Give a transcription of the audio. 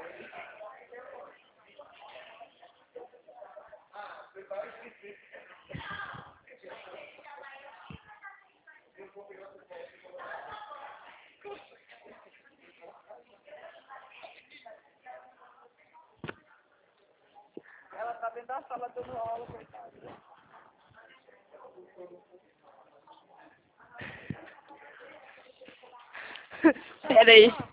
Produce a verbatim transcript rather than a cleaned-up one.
Ela tá dentro da sala dando aula, coitada. Pera aí.